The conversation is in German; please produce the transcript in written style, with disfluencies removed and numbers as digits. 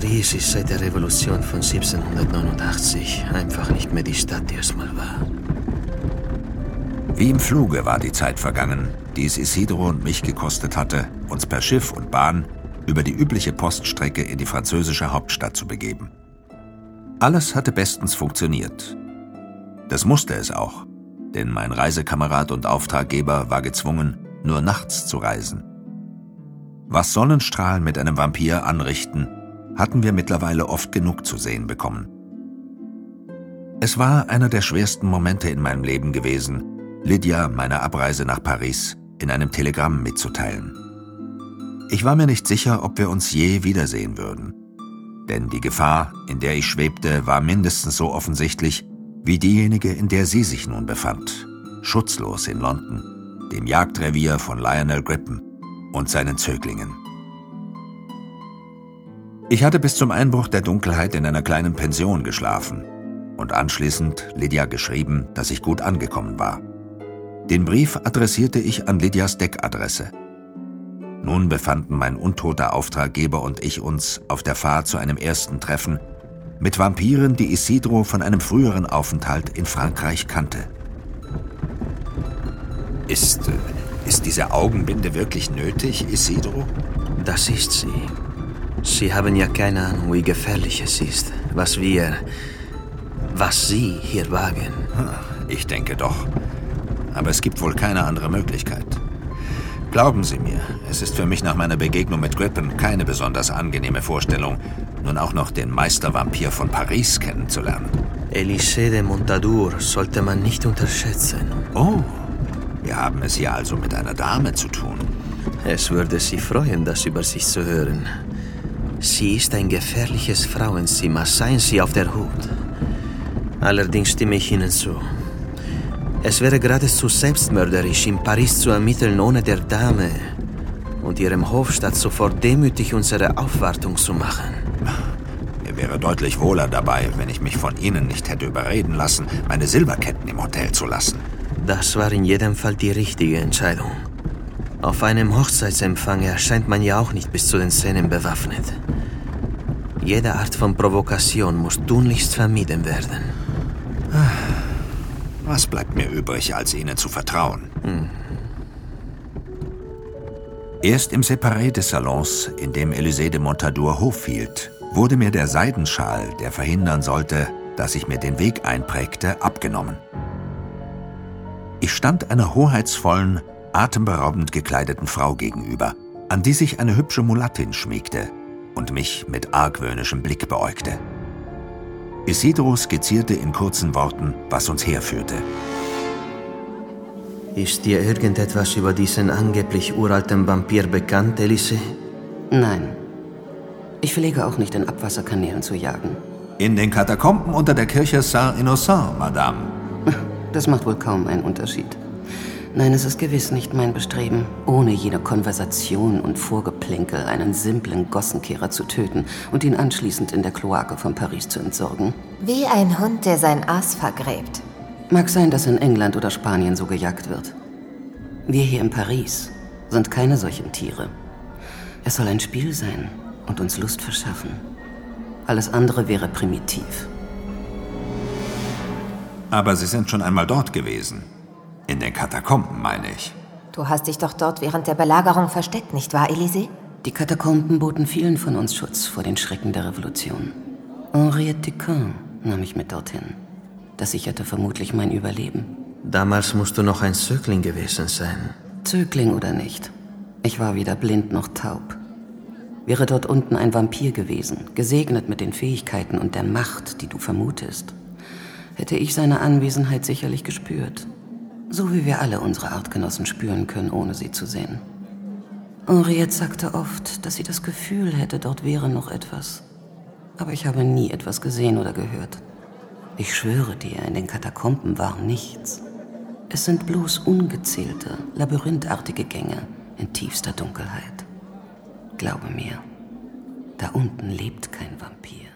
Paris ist seit der Revolution von 1789 einfach nicht mehr die Stadt, die es mal war. Wie im Fluge war die Zeit vergangen, die es Isidro und mich gekostet hatte, uns per Schiff und Bahn über die übliche Poststrecke in die französische Hauptstadt zu begeben. Alles hatte bestens funktioniert. Das musste es auch, denn mein Reisekamerad und Auftraggeber war gezwungen, nur nachts zu reisen. Was Sonnenstrahlen mit einem Vampir anrichten, hatten wir mittlerweile oft genug zu sehen bekommen. Es war einer der schwersten Momente in meinem Leben gewesen, Lydia meine Abreise nach Paris in einem Telegramm mitzuteilen. Ich war mir nicht sicher, ob wir uns je wiedersehen würden. Denn die Gefahr, in der ich schwebte, war mindestens so offensichtlich wie diejenige, in der sie sich nun befand. Schutzlos in London, dem Jagdrevier von Lionel Grippen und seinen Zöglingen. Ich hatte bis zum Einbruch der Dunkelheit in einer kleinen Pension geschlafen und anschließend Lydia geschrieben, dass ich gut angekommen war. Den Brief adressierte ich an Lydias Deckadresse. Nun befanden mein untoter Auftraggeber und ich uns auf der Fahrt zu einem ersten Treffen mit Vampiren, die Isidro von einem früheren Aufenthalt in Frankreich kannte. Ist diese Augenbinde wirklich nötig, Isidro? Das ist sie. Sie haben ja keine Ahnung, wie gefährlich es ist, was Sie hier wagen. Ich denke doch. Aber es gibt wohl keine andere Möglichkeit. Glauben Sie mir, es ist für mich nach meiner Begegnung mit Grippen keine besonders angenehme Vorstellung, nun auch noch den Meistervampir von Paris kennenzulernen. Elisée de Montador sollte man nicht unterschätzen. Oh, wir haben es hier also mit einer Dame zu tun. Es würde Sie freuen, das über sich zu hören. Sie ist ein gefährliches Frauenzimmer, seien Sie auf der Hut. Allerdings stimme ich Ihnen zu. Es wäre geradezu selbstmörderisch, in Paris zu ermitteln, ohne der Dame und ihrem Hofstaat sofort demütig unsere Aufwartung zu machen. Mir wäre deutlich wohler dabei, wenn ich mich von Ihnen nicht hätte überreden lassen, meine Silberketten im Hotel zu lassen. Das war in jedem Fall die richtige Entscheidung. Auf einem Hochzeitsempfang erscheint man ja auch nicht bis zu den Zähnen bewaffnet. Jede Art von Provokation muss tunlichst vermieden werden. Was bleibt mir übrig, als Ihnen zu vertrauen? Erst im Separé des Salons, in dem Elisée de Montador Hof hielt, wurde mir der Seidenschal, der verhindern sollte, dass ich mir den Weg einprägte, abgenommen. Ich stand einer hoheitsvollen, atemberaubend gekleideten Frau gegenüber, an die sich eine hübsche Mulattin schmiegte und mich mit argwöhnischem Blick beäugte. Isidro skizzierte in kurzen Worten, was uns herführte. Ist dir irgendetwas über diesen angeblich uralten Vampir bekannt, Elisée? Nein. Ich pflege auch nicht in Abwasserkanälen zu jagen. In den Katakomben unter der Kirche Saint-Innocent, Madame. Das macht wohl kaum einen Unterschied. Nein, es ist gewiss nicht mein Bestreben, ohne jede Konversation und Vorgeplänkel einen simplen Gossenkehrer zu töten und ihn anschließend in der Kloake von Paris zu entsorgen. Wie ein Hund, der sein Aas vergräbt. Mag sein, dass in England oder Spanien so gejagt wird. Wir hier in Paris sind keine solchen Tiere. Es soll ein Spiel sein und uns Lust verschaffen. Alles andere wäre primitiv. Aber Sie sind schon einmal dort gewesen. In den Katakomben, meine ich. Du hast dich doch dort während der Belagerung versteckt, nicht wahr, Elisée? Die Katakomben boten vielen von uns Schutz vor den Schrecken der Revolution. Henriette Dupin nahm mich mit dorthin. Das sicherte vermutlich mein Überleben. Damals musst du noch ein Zögling gewesen sein. Zögling oder nicht. Ich war weder blind noch taub. Wäre dort unten ein Vampir gewesen, gesegnet mit den Fähigkeiten und der Macht, die du vermutest, hätte ich seine Anwesenheit sicherlich gespürt. So wie wir alle unsere Artgenossen spüren können, ohne sie zu sehen. Henriette sagte oft, dass sie das Gefühl hätte, dort wäre noch etwas. Aber ich habe nie etwas gesehen oder gehört. Ich schwöre dir, in den Katakomben war nichts. Es sind bloß ungezählte, labyrinthartige Gänge in tiefster Dunkelheit. Glaube mir, da unten lebt kein Vampir.